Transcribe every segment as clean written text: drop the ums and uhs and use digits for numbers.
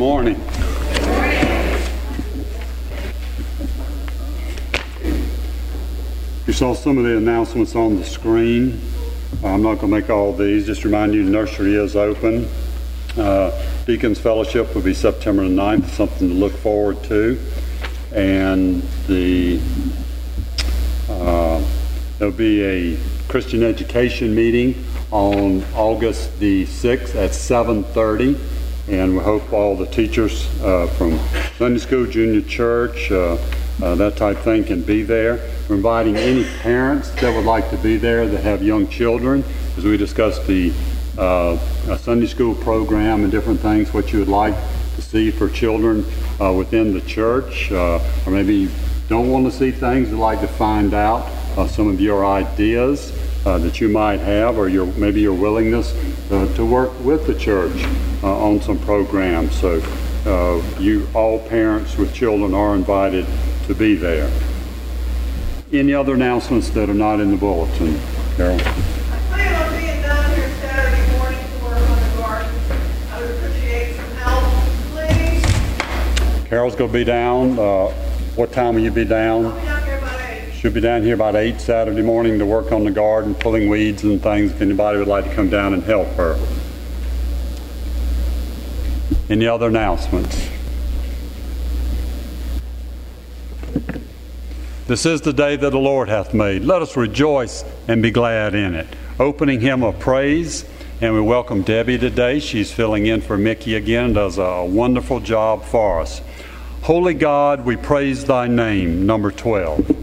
morning. You saw some of the announcements on the screen. I'm not going to make all these. Just remind you the nursery is open. Deacons Fellowship will be September the 9th, something to look forward to. And there'll be a Christian education meeting on August the 6th at 7:30. And we hope all the teachers from Sunday school, junior church, that type thing can be there. We're inviting any parents that would like to be there that have young children, as we discussed the Sunday school program and different things, what you would like to see for children within the church, or maybe you don't want to see things, you'd like to find out some of your ideas that you might have, or maybe your willingness to work with the church on some programs. So all parents with children are invited to be there. Any other announcements that are not in the bulletin? Carol? I plan on being down here Saturday morning to work on the garden. I would appreciate some help, please. Carol's going to be down. What time will you be down? I'll be down here about 8. She'll be down here about 8 Saturday morning to work on the garden, pulling weeds and things, if anybody would like to come down and help her. Any other announcements? This is the day that the Lord hath made. Let us rejoice and be glad in it. Opening hymn of praise, and we welcome Debbie today. She's filling in for Mickey again, does a wonderful job for us. Holy God, we praise thy name, number 12.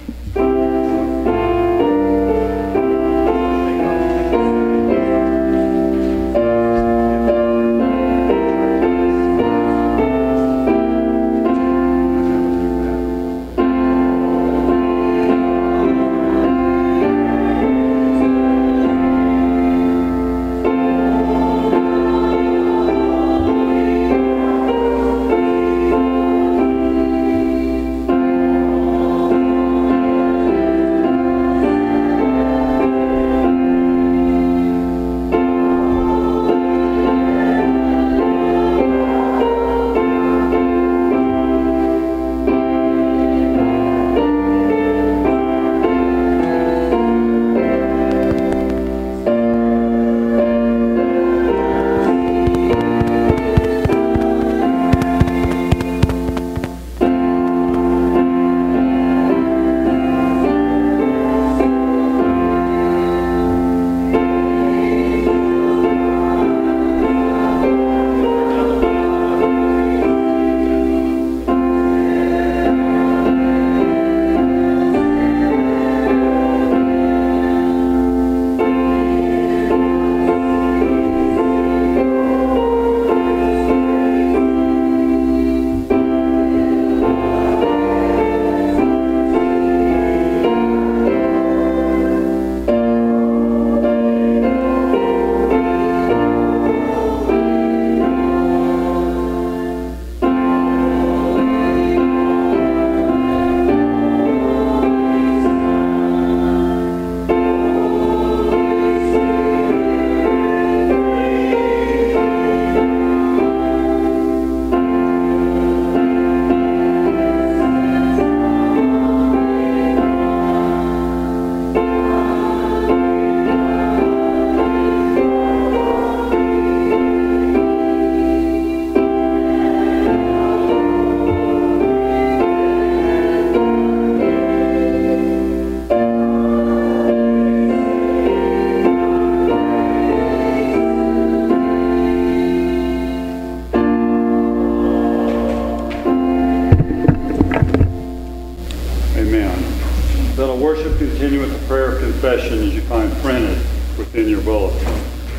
As you find printed within your bulletin.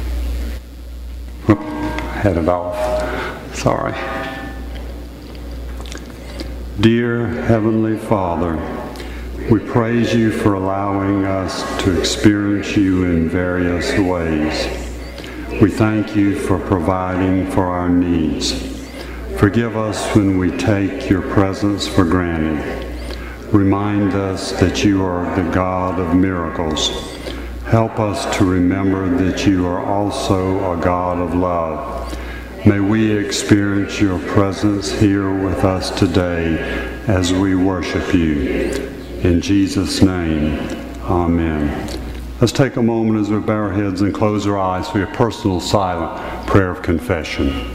Had it off. Sorry. Dear Heavenly Father, we praise you for allowing us to experience you in various ways. We thank you for providing for our needs. Forgive us when we take your presence for granted. Remind us that you are the God of miracles. Help us to remember that you are also a God of love. May we experience your presence here with us today as we worship you. In Jesus' name, amen. Let's take a moment as we bow our heads and close our eyes for your personal silent prayer of confession.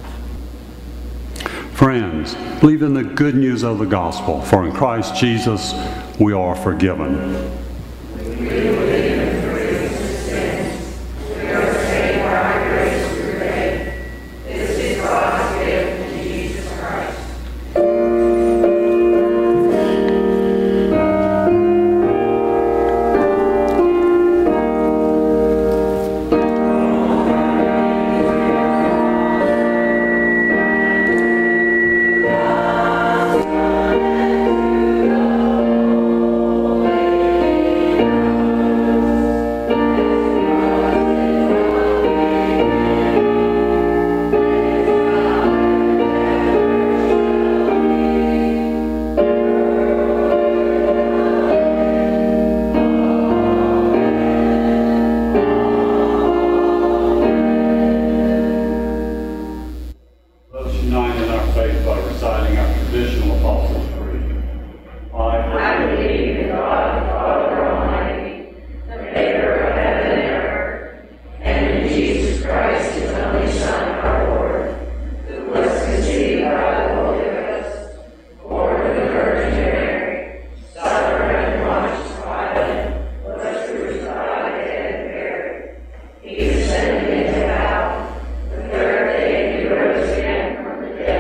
Friends, believe in the good news of the gospel, for in Christ Jesus we are forgiven.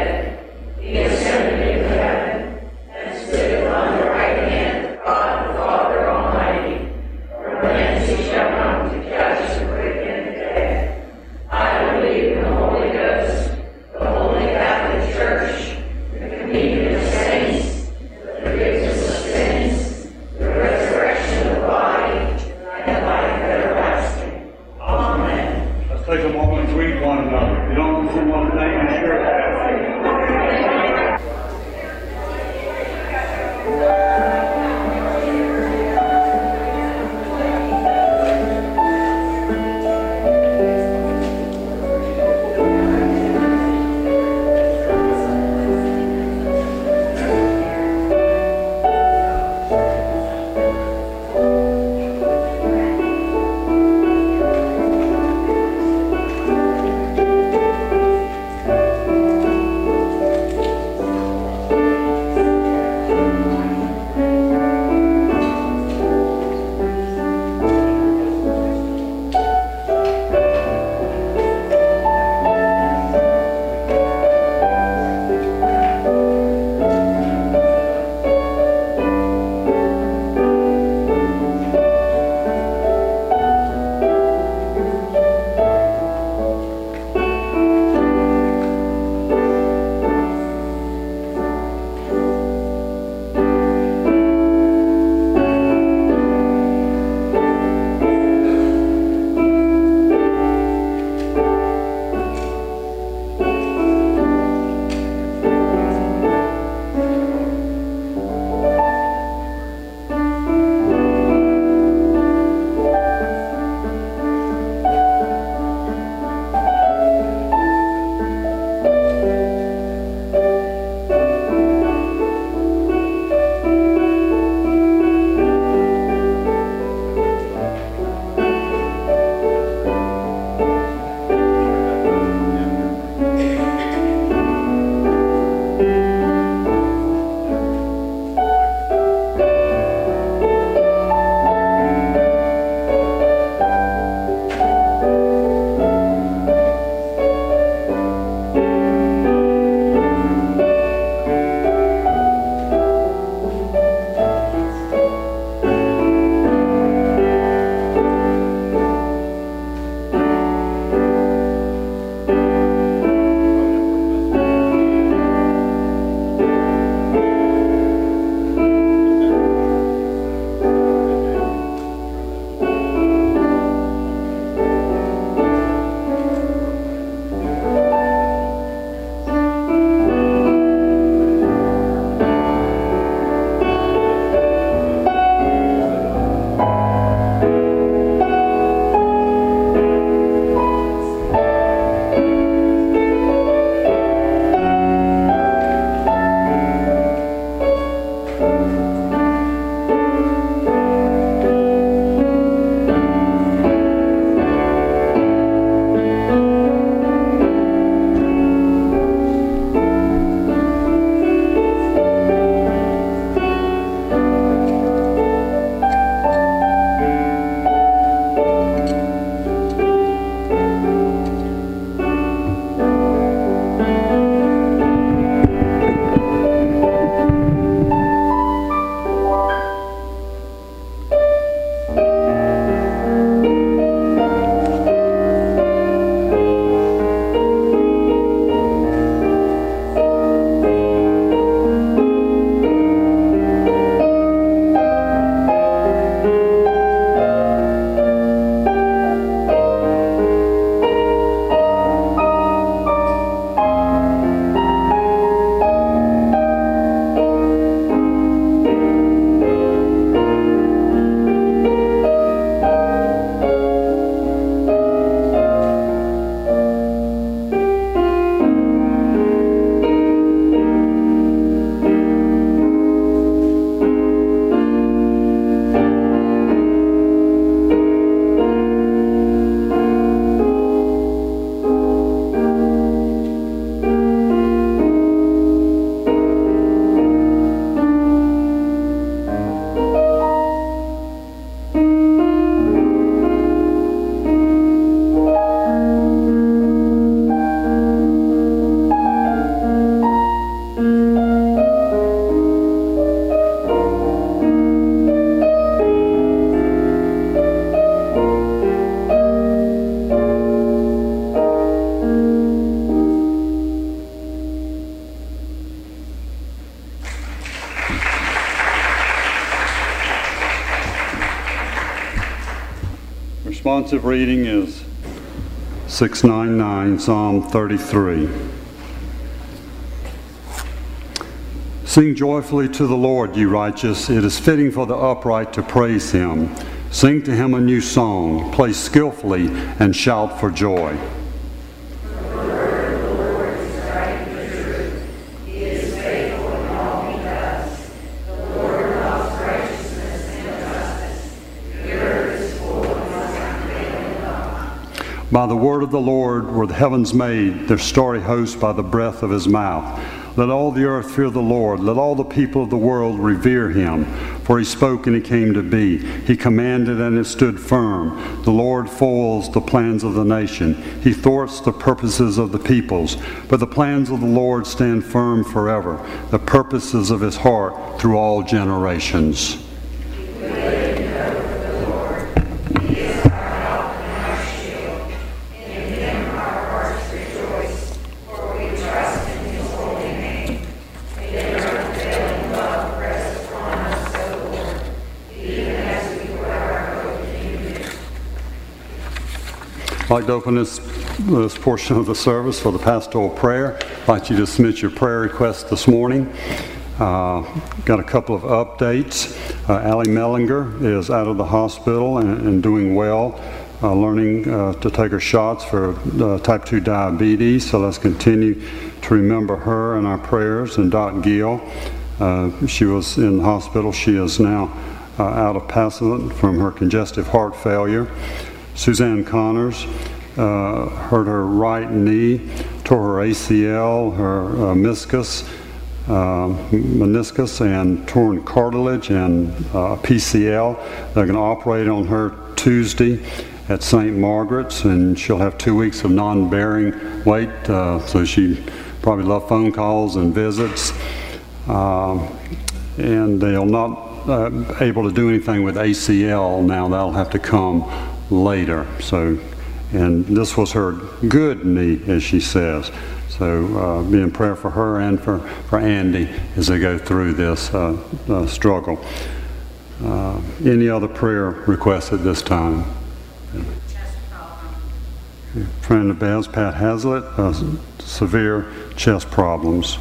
Father, responsive reading is 699, Psalm 33. Sing joyfully to the Lord, you righteous. It is fitting for the upright to praise him. Sing to him a new song. Play skillfully and shout for joy. By the word of the Lord were the heavens made, their starry host by the breath of his mouth. Let all the earth fear the Lord. Let all the people of the world revere him. For he spoke and it came to be. He commanded and it stood firm. The Lord foils the plans of the nation. He thwarts the purposes of the peoples. But the plans of the Lord stand firm forever, the purposes of his heart through all generations. I'd like to open this portion of the service for the pastoral prayer. I'd like you to submit your prayer requests this morning. Got a couple of updates. Allie Mellinger is out of the hospital and doing well, learning to take her shots for type 2 diabetes. So let's continue to remember her in our prayers. And Dot Gill, she was in the hospital. She is now out of Passivant from her congestive heart failure. Suzanne Connors hurt her right knee, tore her ACL, her meniscus, and torn cartilage and PCL. They're going to operate on her Tuesday at St. Margaret's, and she'll have 2 weeks of non-bearing weight, so she probably love phone calls and visits. And they'll not able to do anything with ACL now. That'll have to come later. So, and this was her good knee, as she says. So be in prayer for her and for Andy as they go through this struggle. Any other prayer requests at this time? Chest problem. Friend of Bev's, Pat Hazlitt, severe chest problems.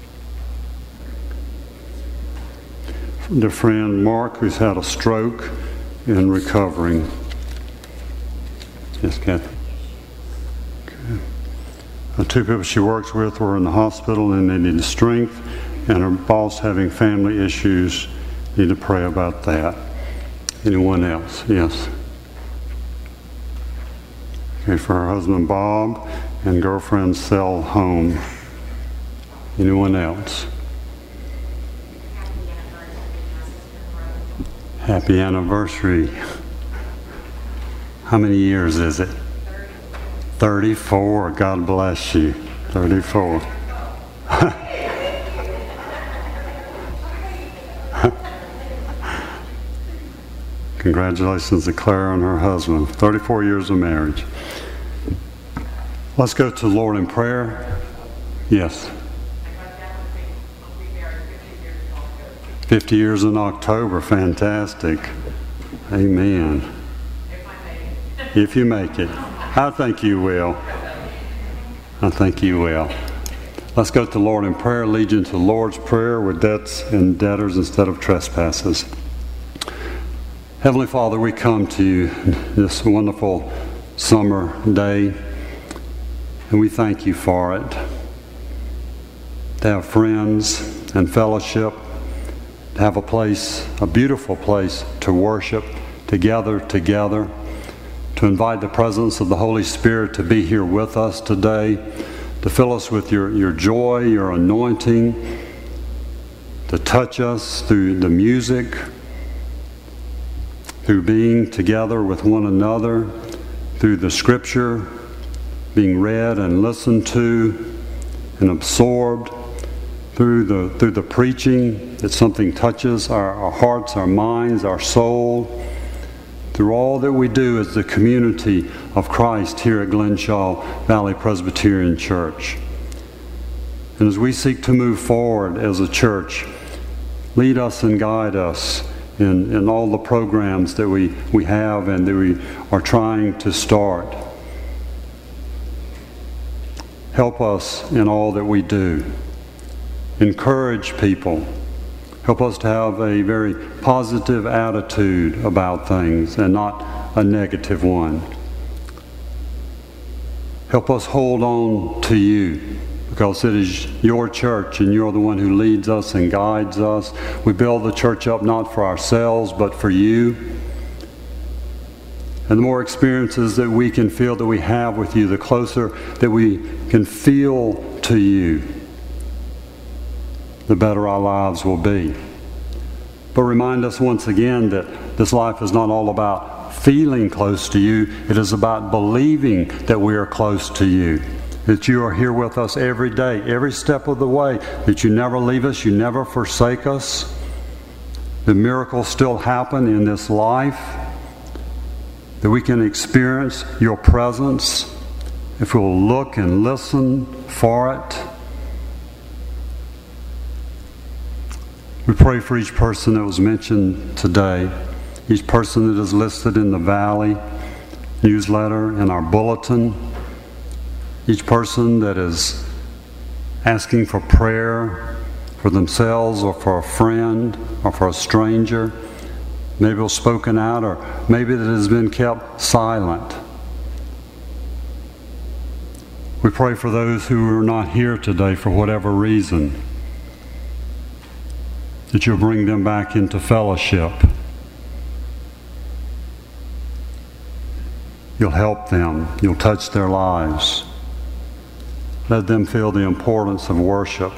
The friend Mark, who's had a stroke and recovering. Yes, Kathy. Okay. The two people she works with were in the hospital and they needed strength, and her boss having family issues. Need to pray about that. Anyone else? Yes. Okay, for her husband Bob and girlfriend sell home. Anyone else? Happy anniversary. How many years is it? 34. God bless you. 34. Congratulations to Claire and her husband. 34 years of marriage. Let's go to the Lord in prayer. Yes. 50 years in October. Fantastic. Amen. If you make it. I think you will. I think you will. Let's go to the Lord in prayer. Lead you into the Lord's Prayer with debts and debtors instead of trespasses. Heavenly Father, we come to you this wonderful summer day, and we thank you for it. To have friends and fellowship, to have a place, a beautiful place to worship, to gather together, to invite the presence of the Holy Spirit to be here with us today, to fill us with your joy, your anointing, to touch us through the music, through being together with one another, through the Scripture being read and listened to and absorbed, through the preaching, that something touches our hearts, our minds, our soul, through all that we do as the community of Christ here at Glenshaw Valley Presbyterian Church. And as we seek to move forward as a church, lead us and guide us in all the programs that we have and that we are trying to start. Help us in all that we do. Encourage people. Help us to have a very positive attitude about things and not a negative one. Help us hold on to you, because it is your church and you're the one who leads us and guides us. We build the church up not for ourselves but for you. And the more experiences that we can feel that we have with you, the closer that we can feel to you, the better our lives will be. But remind us once again that this life is not all about feeling close to you. It is about believing that we are close to you, that you are here with us every day, every step of the way, that you never leave us, you never forsake us. The miracles still happen in this life, that we can experience your presence if we'll look and listen for it. We pray for each person that was mentioned today, each person that is listed in the Valley newsletter, in our bulletin, each person that is asking for prayer for themselves or for a friend or for a stranger, maybe it was spoken out or maybe that has been kept silent. We pray for those who are not here today for whatever reason, that you'll bring them back into fellowship. You'll help them. You'll touch their lives. Let them feel the importance of worship.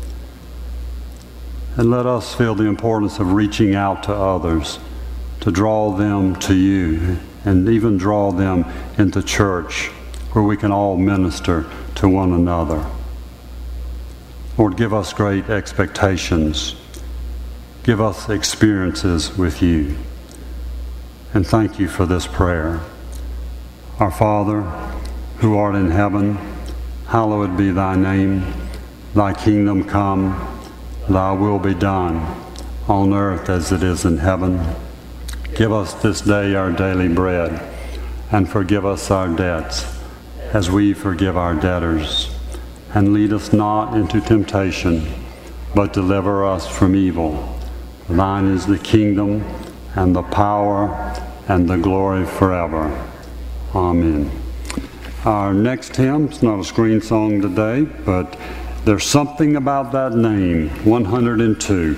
And let us feel the importance of reaching out to others, to draw them to you, and even draw them into church where we can all minister to one another. Lord, give us great expectations. Give us experiences with you. And thank you for this prayer. Our Father, who art in heaven, hallowed be thy name. Thy kingdom come, thy will be done, on earth as it is in heaven. Give us this day our daily bread, and forgive us our debts, as we forgive our debtors. And lead us not into temptation, but deliver us from evil. Thine is the kingdom, and the power, and the glory forever. Amen. Our next hymn is not a screen song today, but there's something about that name, 102.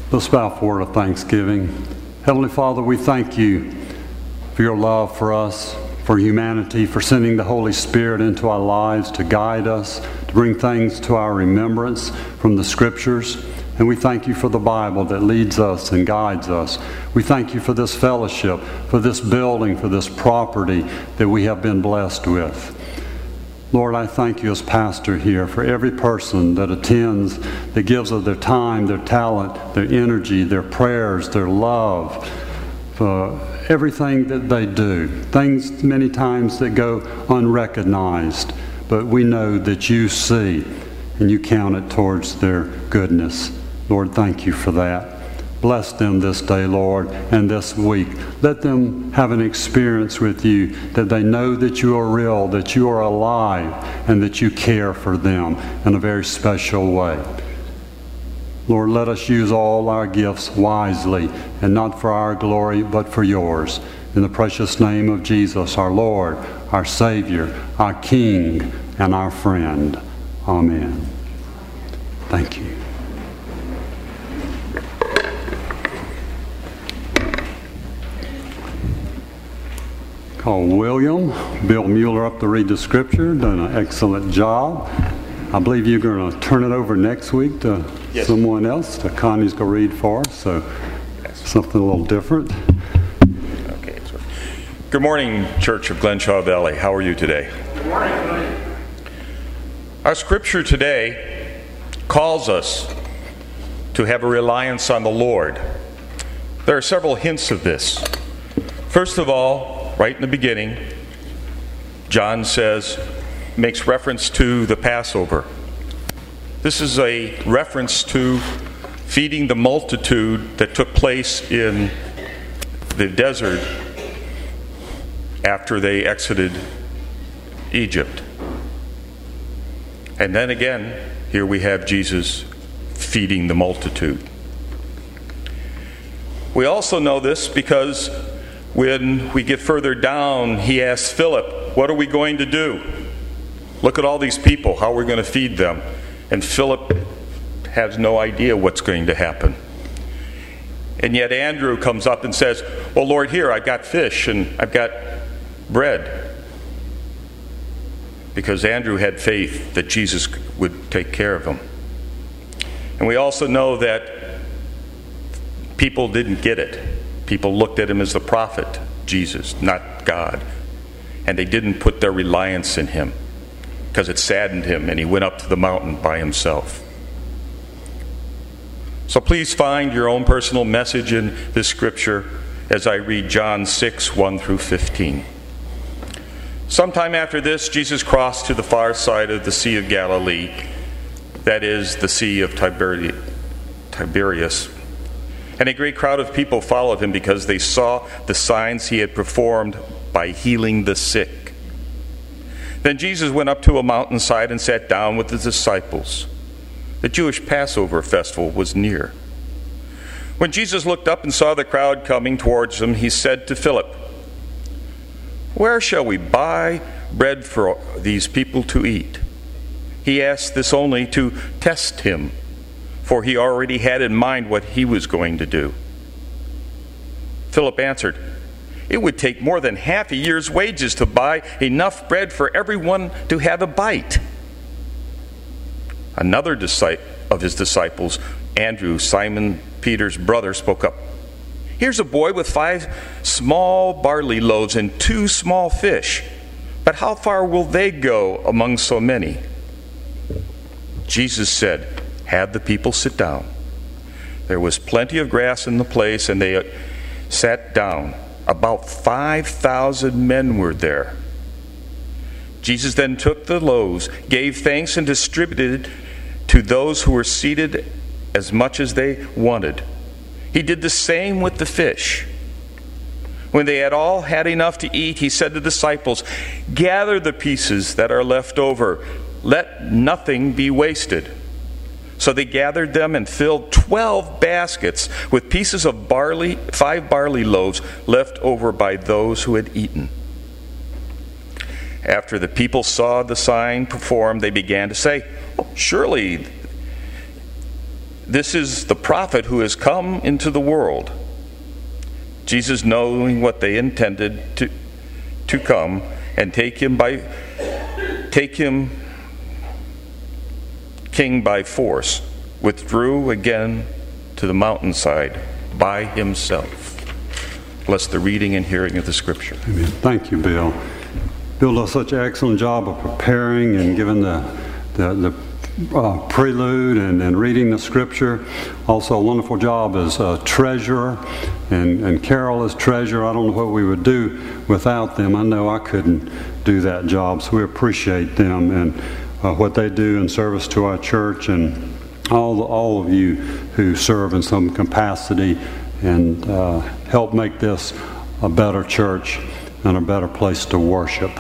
Let's bow for a word of thanksgiving. Heavenly Father, we thank you for your love for us, for humanity, for sending the Holy Spirit into our lives to guide us, to bring things to our remembrance from the Scriptures. And we thank you for the Bible that leads us and guides us. We thank you for this fellowship, for this building, for this property that we have been blessed with. Lord, I thank you as pastor here for every person that attends, that gives of their time, their talent, their energy, their prayers, their love, for everything that they do. Things many times that go unrecognized, but we know that you see and you count it towards their goodness. Lord, thank you for that. Bless them this day, Lord, and this week. Let them have an experience with you, that they know that you are real, that you are alive, and that you care for them in a very special way. Lord, let us use all our gifts wisely, and not for our glory, but for yours. In the precious name of Jesus, our Lord, our Savior, our King, and our friend. Amen. Thank you. Call William Bill Mueller up to read the Scripture. Done an excellent job. I believe you're going to turn it over next week to someone else. Connie's going to read for us, so something a little different. Okay. Good morning, Church of Glenshaw Valley. How are you today? Good morning. Our Scripture today calls us to have a reliance on the Lord. There are several hints of this. First of all, right in the beginning, John makes reference to the Passover. This is a reference to feeding the multitude that took place in the desert after they exited Egypt. And then again, here we have Jesus feeding the multitude. We also know this because when we get further down, he asks Philip, what are we going to do? Look at all these people. How are we going to feed them? And Philip has no idea what's going to happen. And yet Andrew comes up and says, well, Lord, here, I've got fish and I've got bread. Because Andrew had faith that Jesus would take care of him. And we also know that people didn't get it. People looked at him as the prophet, Jesus, not God. And they didn't put their reliance in him because it saddened him, and he went up to the mountain by himself. So please find your own personal message in this Scripture as I read John 6, 1 through 15. Sometime after this, Jesus crossed to the far side of the Sea of Galilee, that is, the Sea of Tiberias. And a great crowd of people followed him because they saw the signs he had performed by healing the sick. Then Jesus went up to a mountainside and sat down with his disciples. The Jewish Passover festival was near. When Jesus looked up and saw the crowd coming towards him, he said to Philip, where shall we buy bread for these people to eat? He asked this only to test him, for he already had in mind what he was going to do. Philip answered, it would take more than half a year's wages to buy enough bread for everyone to have a bite. Another of his disciples, Andrew, Simon Peter's brother, spoke up. Here's a boy with 5 small barley loaves and 2 small fish. But how far will they go among so many? Jesus said, have the people sit down. There was plenty of grass in the place, and they sat down. About 5,000 men were there. Jesus then took the loaves, gave thanks, and distributed to those who were seated as much as they wanted. He did the same with the fish. When they had all had enough to eat, he said to the disciples, gather the pieces that are left over. Let nothing be wasted. So they gathered them and filled 12 baskets with pieces of barley, 5 barley loaves left over by those who had eaten. After the people saw the sign performed, they began to say, surely this is the prophet who has come into the world. Jesus, knowing what they intended to come and take him king by force, withdrew again to the mountainside by himself. Bless the reading and hearing of the Scripture. Amen. Thank you, Bill. Bill does such an excellent job of preparing and giving the prelude and reading the Scripture. Also a wonderful job as a treasurer, and Carol as treasurer. I don't know what we would do without them. I know I couldn't do that job, so we appreciate them and what they do in service to our church, and all of you who serve in some capacity and help make this a better church and a better place to worship.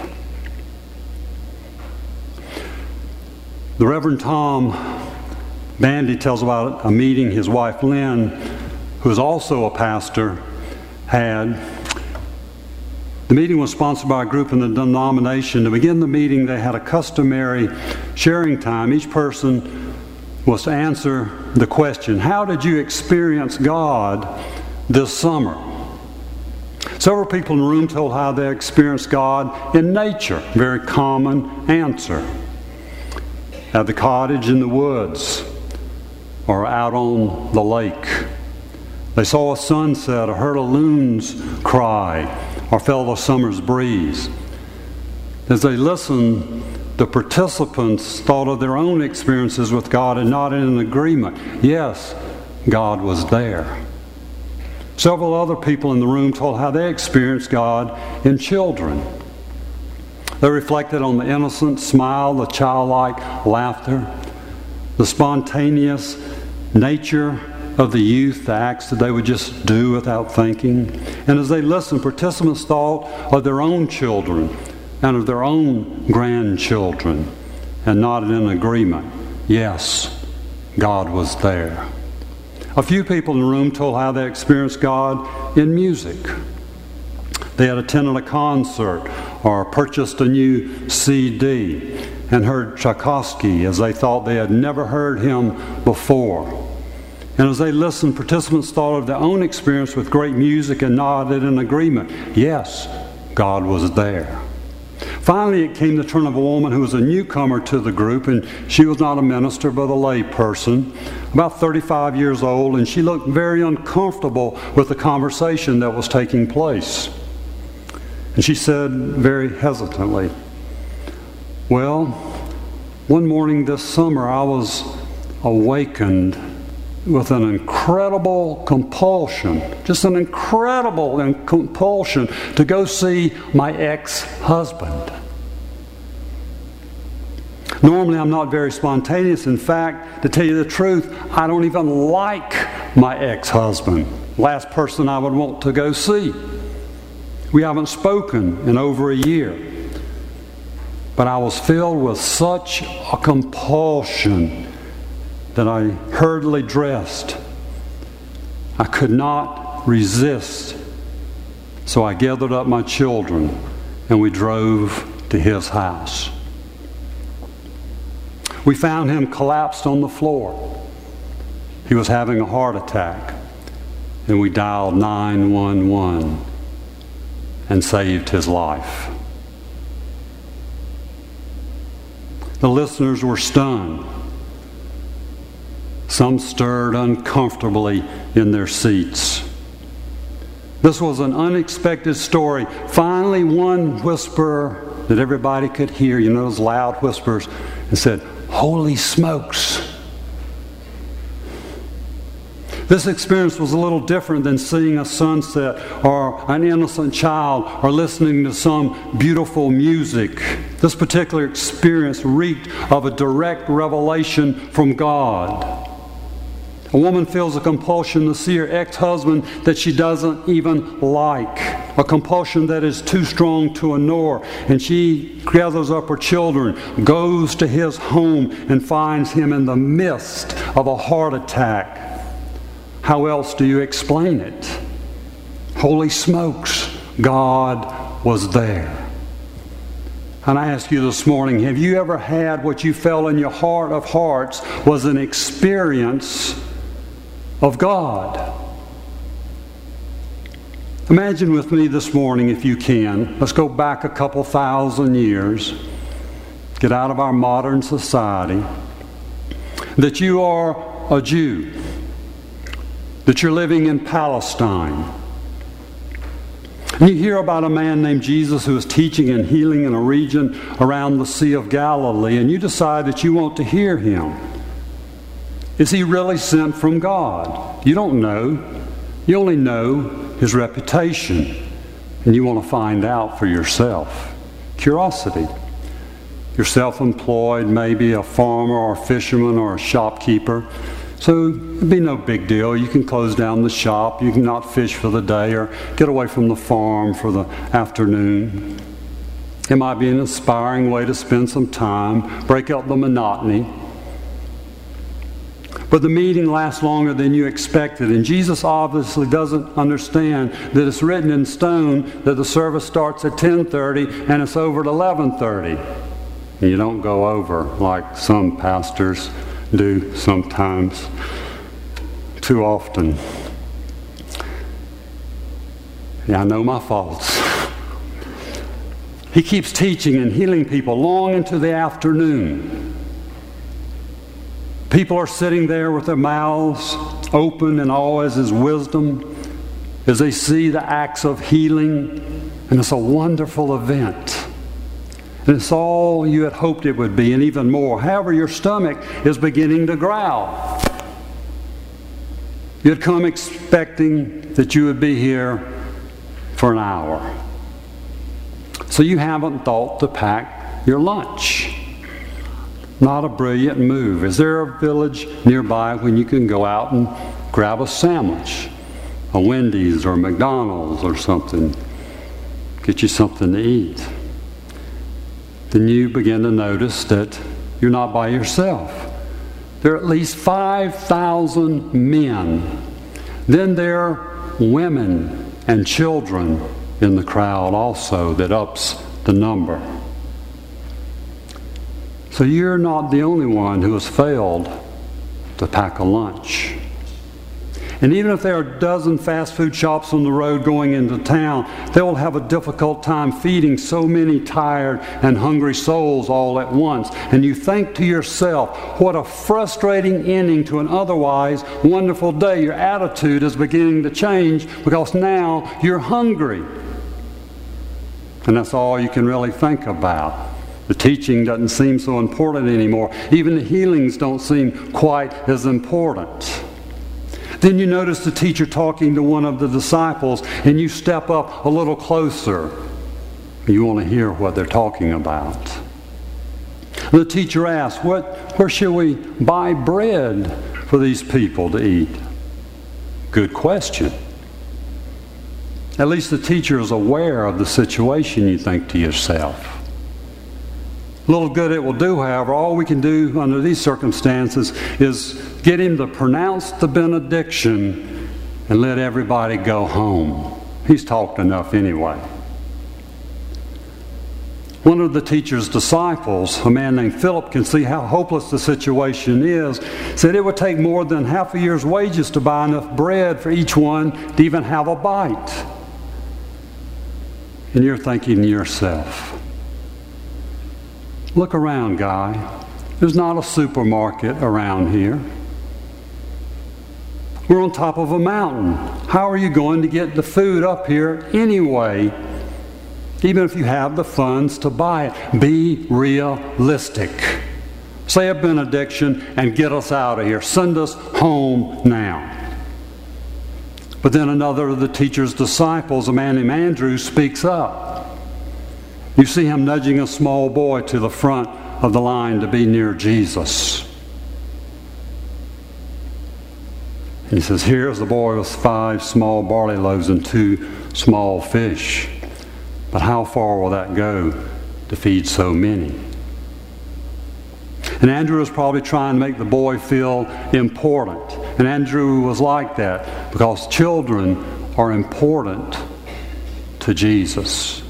The Reverend Tom Bandy tells about a meeting his wife Lynn, who is also a pastor, had. The meeting was sponsored by a group in the denomination. To begin the meeting, they had a customary sharing time. Each person was to answer the question, how did you experience God this summer? Several people in the room told how they experienced God in nature. Very common answer. At the cottage in the woods or out on the lake. They saw a sunset or heard a loon's cry or felt a summer's breeze. As they listened, the participants thought of their own experiences with God and nodded in agreement. Yes, God was there. Several other people in the room told how they experienced God in children. They reflected on the innocent smile, the childlike laughter, the spontaneous nature of the youth, the acts that they would just do without thinking. And as they listened, participants thought of their own children and of their own grandchildren and nodded in agreement. Yes, God was there. A few people in the room told how they experienced God in music. They had attended a concert or purchased a new CD and heard Tchaikovsky as they thought they had never heard him before. And as they listened, participants thought of their own experience with great music and nodded in agreement. Yes, God was there. Finally, it came the turn of a woman who was a newcomer to the group, and she was not a minister but a lay person, about 35 years old, and she looked very uncomfortable with the conversation that was taking place. And she said very hesitantly, well, one morning this summer I was awakened with an incredible compulsion, just an incredible compulsion to go see my ex-husband. Normally I'm not very spontaneous. In fact, to tell you the truth, I don't even like my ex-husband. Last person I would want to go see. We haven't spoken in over a year. But I was filled with such a compulsion that I hurriedly dressed. I could not resist. So I gathered up my children and we drove to his house. We found him collapsed on the floor. He was having a heart attack. And we dialed 911 and saved his life. The listeners were stunned. Some stirred uncomfortably in their seats. This was an unexpected story. Finally, one whisperer that everybody could hear, you know, those loud whispers, and said, "Holy smokes!" This experience was a little different than seeing a sunset or an innocent child or listening to some beautiful music. This particular experience reeked of a direct revelation from God. A woman feels a compulsion to see her ex-husband that she doesn't even like. A compulsion that is too strong to ignore. And she gathers up her children, goes to his home, and finds him in the midst of a heart attack. How else do you explain it? Holy smokes, God was there. And I ask you this morning, have you ever had what you felt in your heart of hearts was an experience of God. Imagine with me this morning, if you can, let's go back a couple thousand years, get out of our modern society, that you are a Jew, that you're living in Palestine. And you hear about a man named Jesus who is teaching and healing in a region around the Sea of Galilee, and you decide that you want to hear him. Is he really sent from God? You don't know. You only know his reputation, and you want to find out for yourself. Curiosity. You're self-employed, maybe a farmer or a fisherman or a shopkeeper. So it'd be no big deal. You can close down the shop. You can not fish for the day or get away from the farm for the afternoon. It might be an inspiring way to spend some time, break up the monotony. But the meeting lasts longer than you expected, and Jesus obviously doesn't understand that it's written in stone that the service starts at 10:30 and it's over at 11:30. And you don't go over like some pastors do sometimes, too often. Yeah, I know my faults. He keeps teaching and healing people long into the afternoon. People are sitting there with their mouths open and awe as his wisdom as they see the acts of healing, and it's a wonderful event. And it's all you had hoped it would be, and even more. However, your stomach is beginning to growl. You had come expecting that you would be here for an hour. So you haven't thought to pack your lunch. Not a brilliant move. Is there a village nearby when you can go out and grab a sandwich? A Wendy's or McDonald's or something. Get you something to eat. Then you begin to notice that you're not by yourself. There are at least 5,000 men. Then there are women and children in the crowd also that ups the number. So you're not the only one who has failed to pack a lunch. And even if there are a dozen fast food shops on the road going into town, they will have a difficult time feeding so many tired and hungry souls all at once. And you think to yourself, what a frustrating ending to an otherwise wonderful day. Your attitude is beginning to change because now you're hungry. And that's all you can really think about. The teaching doesn't seem so important anymore. Even the healings don't seem quite as important. Then you notice the teacher talking to one of the disciples, and you step up a little closer. You want to hear what they're talking about. The teacher asks, where should we buy bread for these people to eat? Good question. At least the teacher is aware of the situation, you think to yourself. Little good it will do, however. All we can do under these circumstances is get him to pronounce the benediction and let everybody go home. He's talked enough anyway. One of the teacher's disciples, a man named Philip, can see how hopeless the situation is, said it would take more than half a year's wages to buy enough bread for each one to even have a bite. And you're thinking to yourself, look around, guy. There's not a supermarket around here. We're on top of a mountain. How are you going to get the food up here anyway, even if you have the funds to buy it? Be realistic. Say a benediction and get us out of here. Send us home now. But then another of the teacher's disciples, a man named Andrew, speaks up. You see him nudging a small boy to the front of the line to be near Jesus. He says, here's the boy with 5 small barley loaves and 2 small fish. But how far will that go to feed so many? And Andrew was probably trying to make the boy feel important. And Andrew was like that because children are important to Jesus.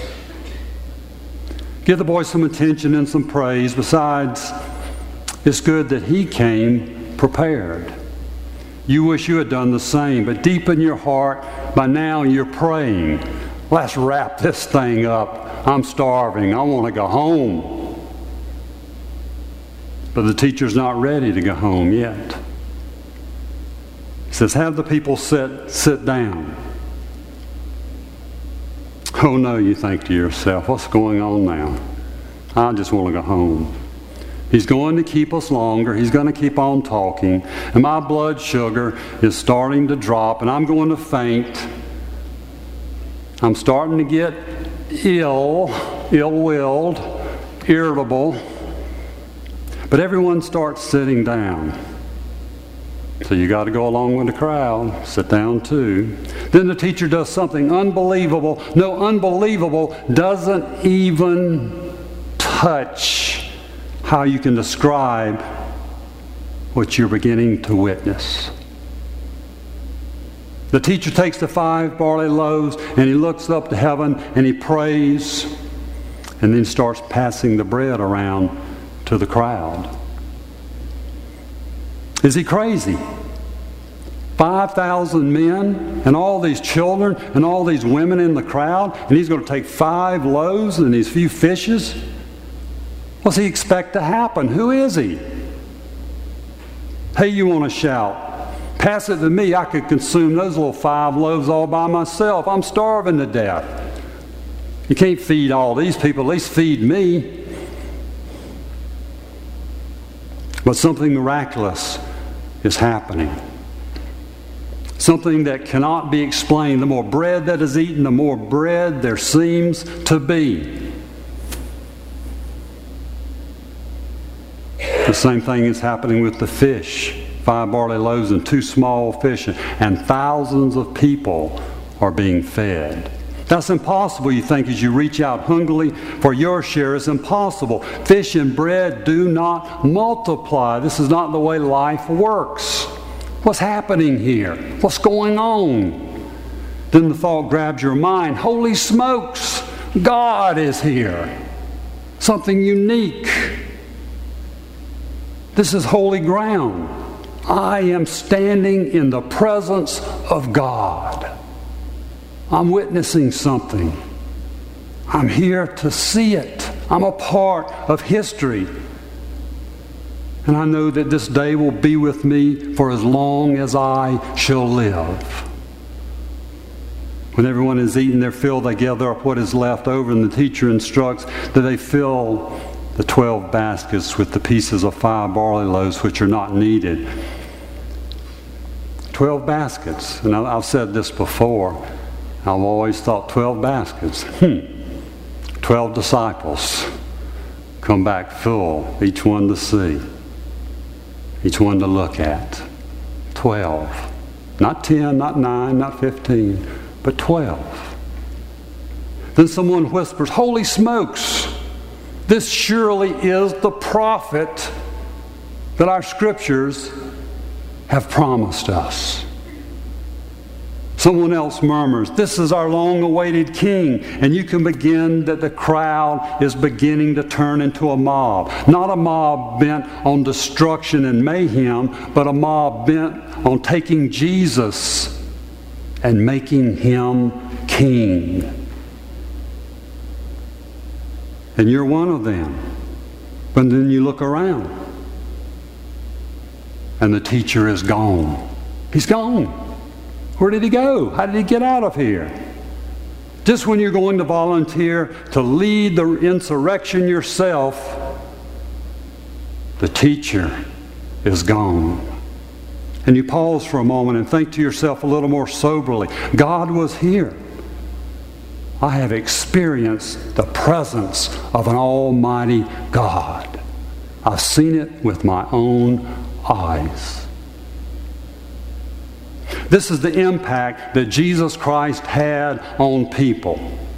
Give the boy some attention and some praise. Besides, it's good that he came prepared. You wish you had done the same, but deep in your heart, by now you're praying, let's wrap this thing up. I'm starving. I want to go home. But the teacher's not ready to go home yet. He says, have the people sit down. Oh no, you think to yourself, what's going on now? I just want to go home. He's going to keep us longer. He's going to keep on talking. And my blood sugar is starting to drop, and I'm going to faint. I'm starting to get ill-willed, irritable. But everyone starts sitting down. So you got to go along with the crowd. Sit down too. Then the teacher does something unbelievable. No, unbelievable doesn't even touch how you can describe what you're beginning to witness. The teacher takes the 5 barley loaves and he looks up to heaven and he prays and then starts passing the bread around to the crowd. Is he crazy? 5,000 men and all these children and all these women in the crowd, and he's going to take 5 loaves and these few fishes? What's he expect to happen? Who is he? Hey, you want to shout, pass it to me. I could consume those little 5 loaves all by myself. I'm starving to death. You can't feed all these people. At least feed me. But something miraculous is happening. Something that cannot be explained. The more bread that is eaten, the more bread there seems to be. The same thing is happening with the fish. 5 barley loaves and 2 small fish, and thousands of people are being fed. That's impossible, you think, as you reach out hungrily for your share. It's impossible. Fish and bread do not multiply. This is not the way life works. What's happening here? What's going on? Then the thought grabs your mind. Holy smokes! God is here. Something unique. This is holy ground. I am standing in the presence of God. I'm witnessing something. I'm here to see it. I'm a part of history. And I know that this day will be with me for as long as I shall live. When everyone is eaten their fill, they gather up what is left over, and the teacher instructs that they fill the 12 baskets with the pieces of 5 barley loaves which are not needed. 12 baskets. And I've said this before. I've always thought 12 baskets. 12 disciples come back full, each one to see, each one to look at. 12. Not 10, not 9, not 15, but 12. Then someone whispers, holy smokes! This surely is the prophet that our scriptures have promised us. Someone else murmurs, this is our long-awaited king. And you can begin that the crowd is beginning to turn into a mob. Not a mob bent on destruction and mayhem, but a mob bent on taking Jesus and making him king. And you're one of them. But then you look around, and the teacher is gone. He's gone. Where did he go? How did he get out of here? Just when you're going to volunteer to lead the insurrection yourself, the teacher is gone. And you pause for a moment and think to yourself a little more soberly, God was here. I have experienced the presence of an almighty God. I've seen it with my own eyes. This is the impact that Jesus Christ had on people.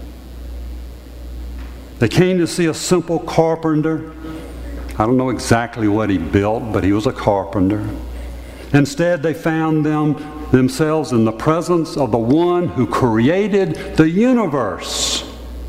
They came to see a simple carpenter. I don't know exactly what he built, but he was a carpenter. Instead, they found themselves in the presence of the one who created the universe.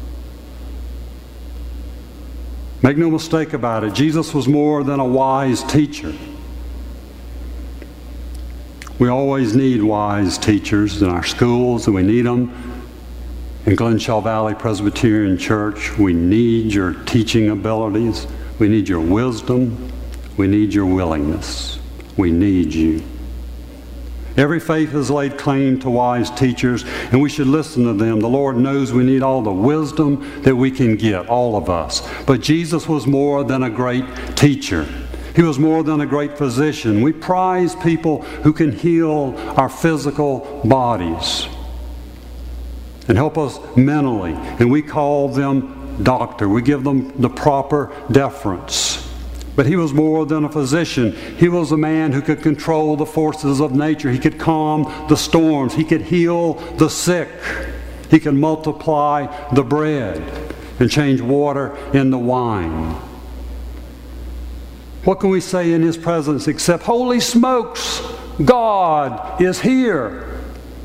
Make no mistake about it, Jesus was more than a wise teacher. We always need wise teachers in our schools, and we need them in Glenshaw Valley Presbyterian Church. We need your teaching abilities. We need your wisdom. We need your willingness. We need you. Every faith has laid claim to wise teachers, and we should listen to them. The Lord knows we need all the wisdom that we can get, all of us. But Jesus was more than a great teacher. He was more than a great physician. We prize people who can heal our physical bodies and help us mentally. And we call them doctor. We give them the proper deference. But he was more than a physician. He was a man who could control the forces of nature. He could calm the storms. He could heal the sick. He could multiply the bread and change water into wine. What can we say in his presence except, holy smokes, God is here?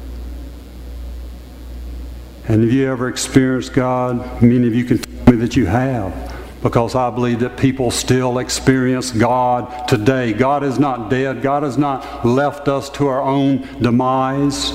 And have you ever experienced God? Many of you can tell me that you have, because I believe that people still experience God today. God is not dead. God has not left us to our own demise.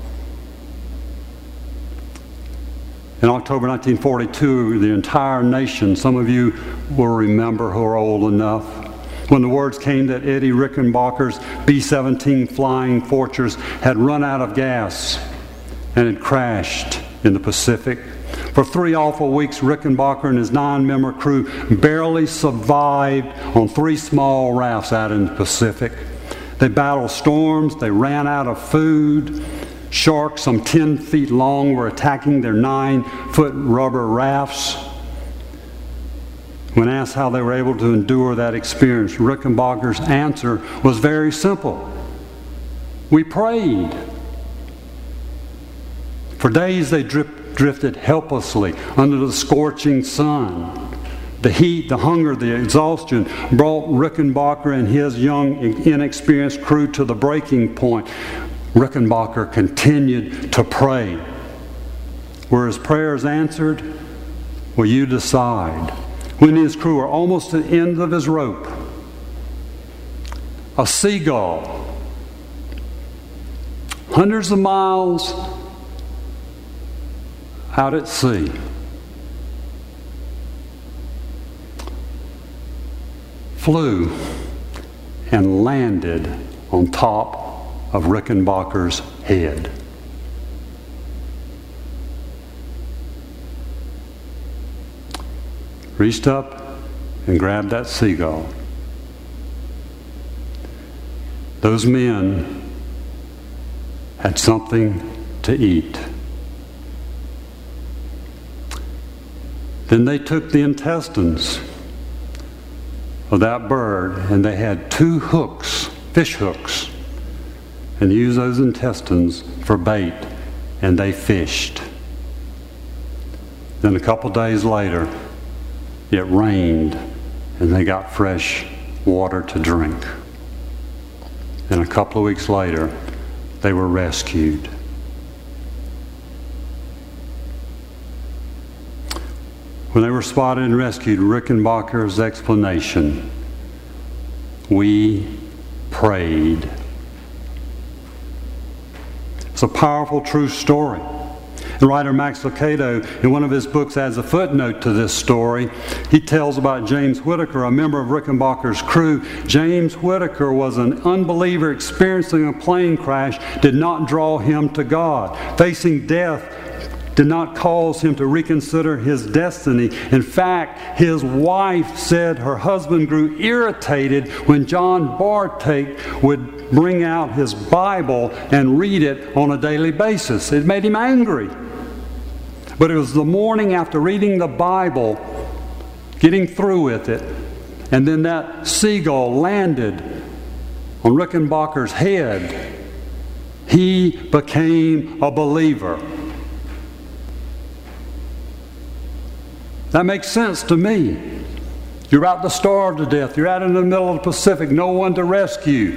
In October 1942, the entire nation, some of you will remember who are old enough, when the words came that Eddie Rickenbacker's B-17 Flying Fortress had run out of gas and had crashed in the Pacific. For 3 awful weeks, Rickenbacker and his 9-member crew barely survived on 3 small rafts out in the Pacific. They battled storms, they ran out of food. Sharks some 10 feet long were attacking their 9-foot rubber rafts. When asked how they were able to endure that experience, Rickenbacker's answer was very simple. We prayed. For days they drifted helplessly under the scorching sun. The heat, the hunger, the exhaustion brought Rickenbacker and his young, inexperienced crew to the breaking point. Rickenbacker continued to pray. Were his prayers answered? Well, you decide. When his crew were almost to the end of his rope, a seagull, hundreds of miles out at sea, flew and landed on top of Rickenbacker's head. Reached up and grabbed that seagull. Those men had something to eat. Then they took the intestines of that bird and they had 2 hooks, fish hooks, and used those intestines for bait, and they fished. Then a couple days later, it rained and they got fresh water to drink. And a couple of weeks later, they were rescued. When they were spotted and rescued, Rickenbacker's explanation, we prayed. It's a powerful, true story. The writer Max Lucado, in one of his books, adds a footnote to this story. He tells about James Whitaker, a member of Rickenbacker's crew. James Whitaker was an unbeliever experiencing a plane crash, did not draw him to God. Facing death did not cause him to reconsider his destiny. In fact, his wife said her husband grew irritated when John Bartek would bring out his Bible and read it on a daily basis. It made him angry. But it was the morning after reading the Bible, getting through with it, and then that seagull landed on Rickenbacker's head, he became a believer. That makes sense to me. You're about to starve to death. You're out in the middle of the Pacific, no one to rescue.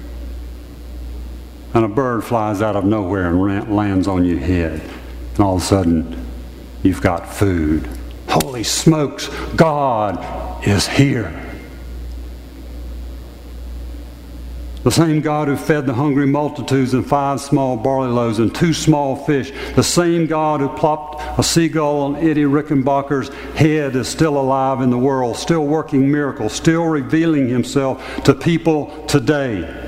And a bird flies out of nowhere and lands on your head. And all of a sudden, you've got food. Holy smokes, God is here. The same God who fed the hungry multitudes in 5 small barley loaves and 2 small fish, the same God who plopped a seagull on Eddie Rickenbacker's head is still alive in the world, still working miracles, still revealing himself to people today.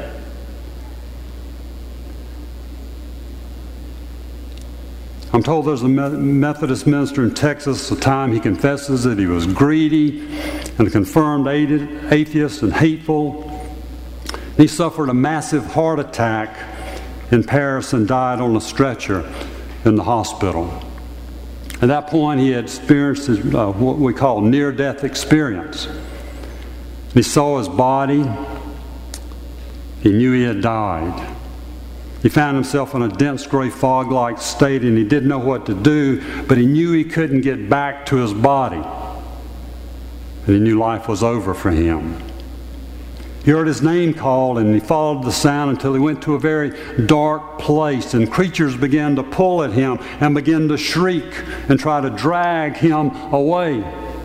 I'm told there's a Methodist minister in Texas, the time he confesses that he was greedy and a confirmed atheist and hateful. He suffered a massive heart attack in Paris and died on a stretcher in the hospital. At that point, he had experienced what we call near-death experience. He saw his body. He knew he had died. He found himself in a dense gray fog-like state, and he didn't know what to do, but he knew he couldn't get back to his body. And he knew life was over for him. He heard his name called, and he followed the sound until he went to a very dark place, and creatures began to pull at him and begin to shriek and try to drag him away.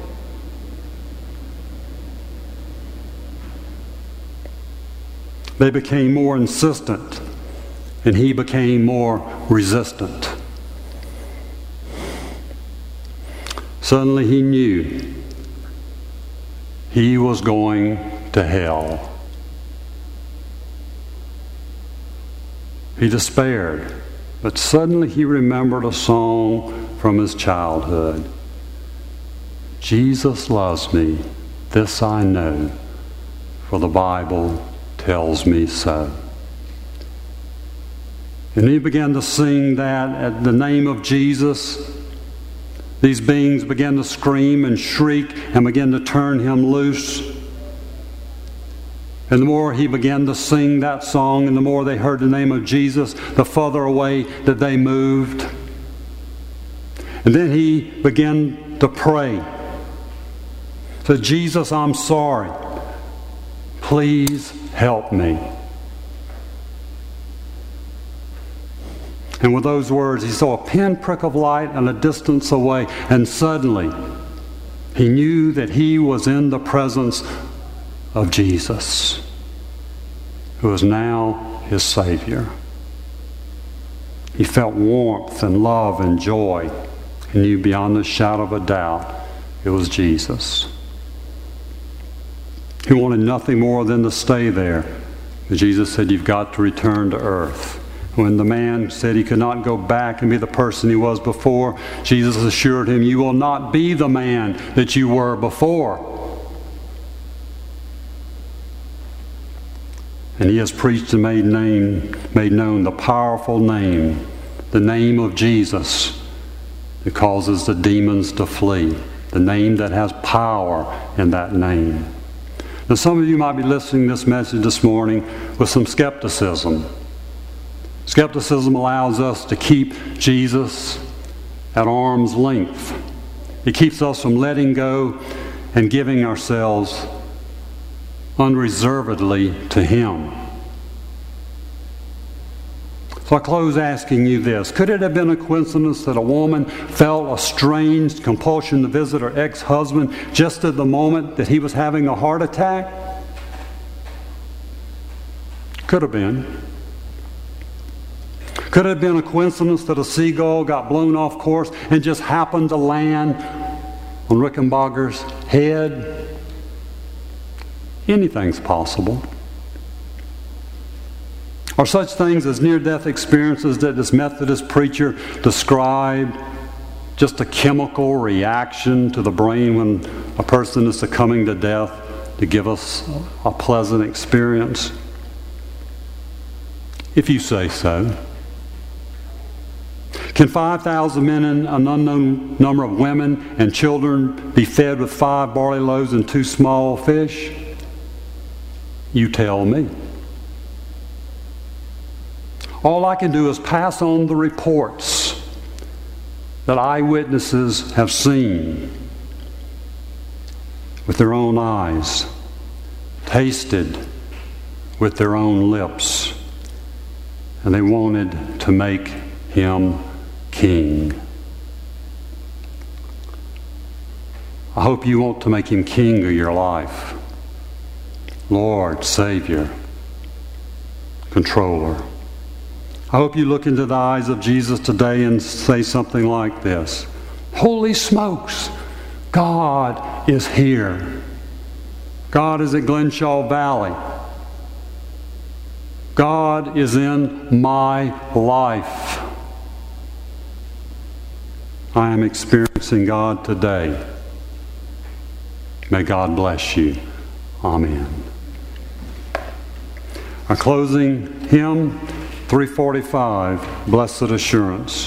They became more insistent, and he became more resistant. Suddenly he knew he was going to hell. He despaired, but suddenly he remembered a song from his childhood. Jesus loves me, this I know, for the Bible tells me so. And he began to sing that at the name of Jesus. These beings began to scream and shriek and began to turn him loose. And the more he began to sing that song and the more they heard the name of Jesus, the further away that they moved. And then he began to pray. He said, Jesus, I'm sorry. Please help me. And with those words, he saw a pinprick of light and a distance away, and suddenly he knew that he was in the presence of Jesus, who is now his Savior. He felt warmth and love and joy, and knew beyond a shadow of a doubt it was Jesus. He wanted nothing more than to stay there. But Jesus said, you've got to return to earth. When the man said he could not go back and be the person he was before, Jesus assured him, you will not be the man that you were before. And he has preached and made known the powerful name, the name of Jesus, that causes the demons to flee, the name that has power in that name. Now, some of you might be listening to this message this morning with some skepticism. Skepticism allows us to keep Jesus at arm's length. It keeps us from letting go and giving ourselves unreservedly to Him. So I close asking you this. Could it have been a coincidence that a woman felt a strange compulsion to visit her ex-husband just at the moment that he was having a heart attack? Could have been. Could it have been a coincidence that a seagull got blown off course and just happened to land on Rickenbacker's head? Anything's possible. Are such things as near-death experiences that this Methodist preacher described just a chemical reaction to the brain when a person is succumbing to death to give us a pleasant experience? If you say so. Can 5,000 men and an unknown number of women and children be fed with 5 barley loaves and 2 small fish? You tell me. All I can do is pass on the reports that eyewitnesses have seen with their own eyes, tasted with their own lips, and they wanted to make Him king. I hope you want to make Him king of your life, Lord, Savior. controller. I hope you look into the eyes of Jesus today and say something like this: holy smokes, God is here. God is at Glenshaw Valley. God is in my life. I am experiencing God today. May God bless you. Amen. Our closing hymn, 345, Blessed Assurance.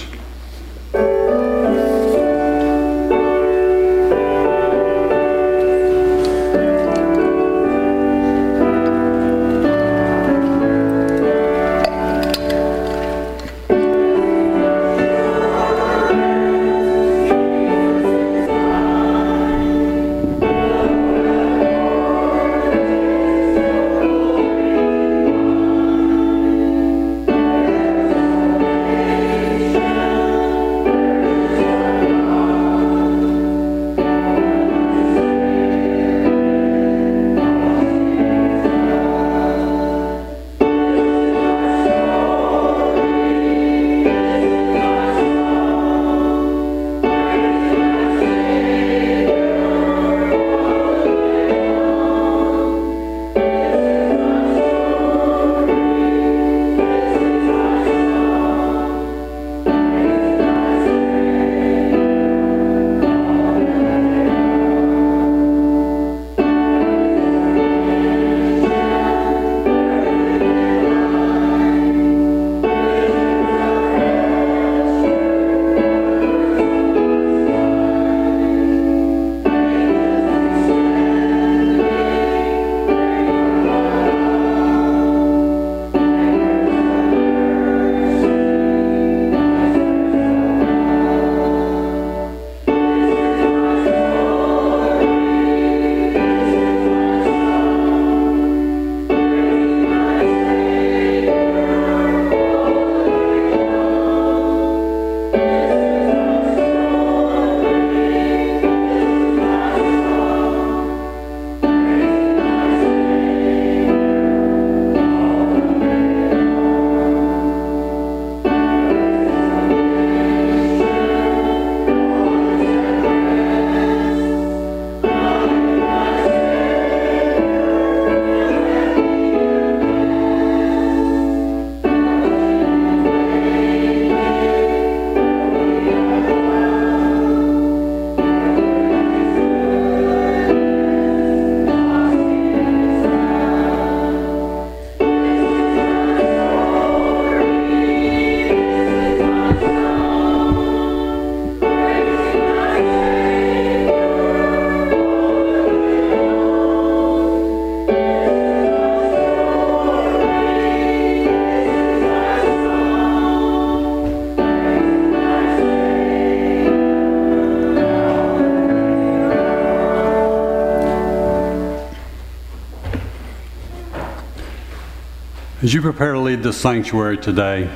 As you prepare to leave the sanctuary today,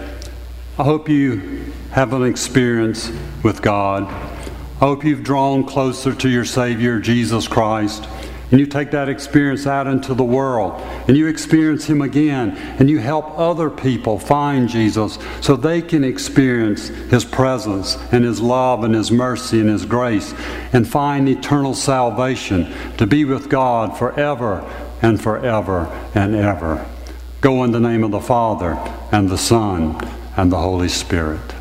I hope you have an experience with God. I hope you've drawn closer to your Savior, Jesus Christ, and you take that experience out into the world, and you experience Him again, and you help other people find Jesus so they can experience His presence and His love and His mercy and His grace and find eternal salvation to be with God forever and forever and ever. Go in the name of the Father, and the Son, and the Holy Spirit.